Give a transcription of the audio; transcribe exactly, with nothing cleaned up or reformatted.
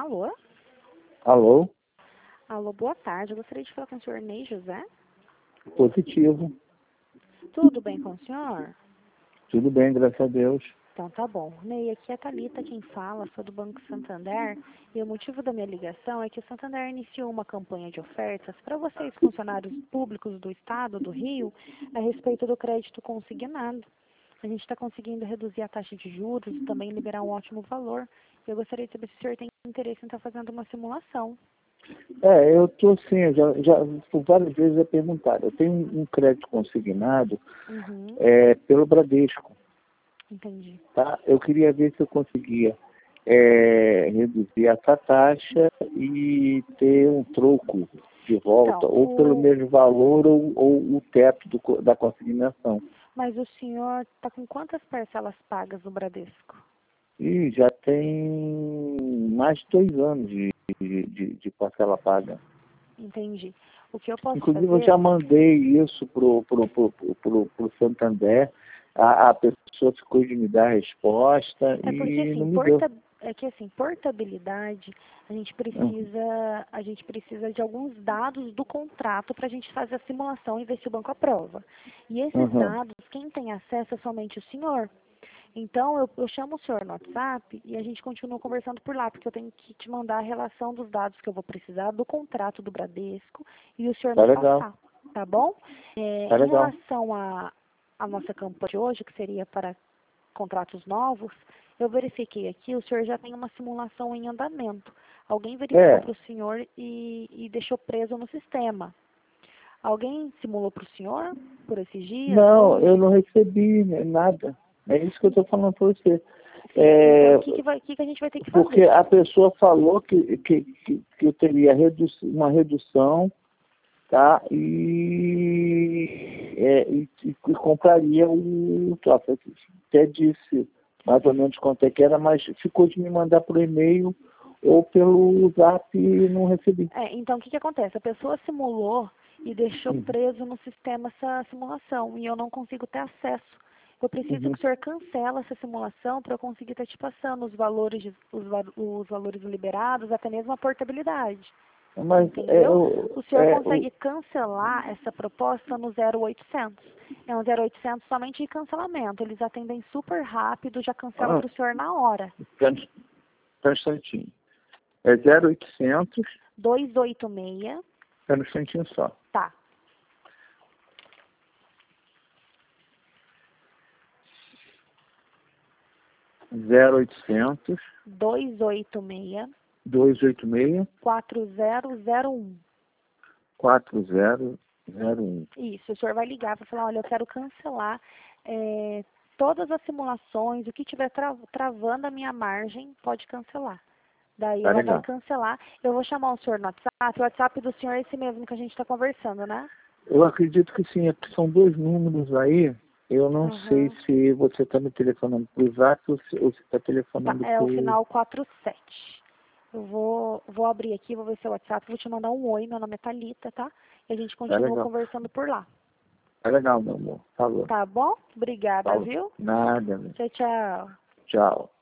Alô? Alô? Alô, boa tarde. Eu gostaria de falar com o senhor Ney José. Positivo. Tudo bem com o senhor? Tudo bem, graças a Deus. Então tá bom. Ney, aqui é a Thalita quem fala, sou do Banco Santander, e o motivo da minha ligação é que o Santander iniciou uma campanha de ofertas para vocês, funcionários públicos do Estado do Rio, a respeito do crédito consignado. A gente está conseguindo reduzir a taxa de juros e também liberar um ótimo valor. Eu gostaria de saber se o senhor tem interesse em estar fazendo uma simulação. É, eu estou sim, eu já, já por várias vezes é perguntado. Eu tenho um crédito consignado Uhum, é, pelo Bradesco, entendi. tá? Eu queria ver se eu conseguia é, reduzir essa taxa e ter um troco de volta, Então, ou pelo o... mesmo valor, ou, ou o teto do co- da consignação. mas o senhor está com quantas parcelas pagas no Bradesco? E já tem mais de dois anos de, de, de, de parcela paga. Entendi. O que eu posso Inclusive, eu fazer já mandei isso pro, pro, pro, pro, pro, pro Santander. A, a pessoa ficou de me dar a resposta é porque e não assim, me deu. porta... é que assim, portabilidade, a gente Uhum. precisa, a gente precisa de alguns dados do contrato para a gente fazer a simulação e ver se o banco aprova. E esses Uhum. dados, quem tem acesso é somente o senhor. Então, eu, eu chamo o senhor no WhatsApp e a gente continua conversando por lá, porque eu tenho que te mandar a relação dos dados que eu vou precisar do contrato do Bradesco e o senhor Tá me legal, passar, tá bom? É, tá em legal. relação à a, a nossa campanha de hoje, que seria para contratos novos, eu verifiquei aqui, o senhor já tem uma simulação em andamento. Alguém verificou É, para o senhor e, e deixou preso no sistema. Alguém simulou para o senhor por esses dias, não, eu hoje? não recebi né, nada. É isso que eu estou falando para você. Sim, então É, o que, que, vai, o que, que a gente vai ter que porque fazer? a pessoa falou que, que, que, que eu teria redu uma redução, tá? E, é, e, e compraria o troço. Até disse mais ou menos quanto é que era, mas ficou de me mandar por e-mail ou pelo zap e não recebi. É, então o que, que acontece? A pessoa simulou e deixou Uhum. preso no sistema essa simulação e eu não consigo ter acesso. Eu preciso Uhum. que o senhor cancele essa simulação para eu conseguir estar te passando os valores, de- os, va- os valores liberados, até mesmo a portabilidade. Mas é, Entendeu? o, O senhor é, o, consegue cancelar essa proposta no zero oitocentos. É um zero oitocentos somente de cancelamento. Eles atendem super rápido, já cancela ah, para o senhor na hora. espera um instantinho. É zero oitocentos, dois oito seis, espera um instantinho só. tá. zero oitocentos, dois oito seis, dois oito seis, quatro zero zero um. quatro zero zero um. Isso, o senhor vai ligar para falar, olha, eu quero cancelar é, todas as simulações, o que estiver tra travando a minha margem, pode cancelar. Daí Tá ela vai legal. cancelar. Eu vou chamar o senhor no WhatsApp. O WhatsApp do senhor é esse mesmo que a gente está conversando, né? Eu acredito que sim, é porque são dois números aí. Eu não sei Aham. se você está me telefonando para o zap ou se ou se está Tá, telefonando é para o o... final quatro sete. Eu vou, vou abrir aqui, vou ver seu WhatsApp, vou te mandar um oi, meu nome é Thalita, tá? E a gente Tá continua legal. conversando por lá. Tá legal, meu amor. Falou. Tá bom? Obrigada, Falou. viu? Nada, meu. Tchau, tchau. Tchau.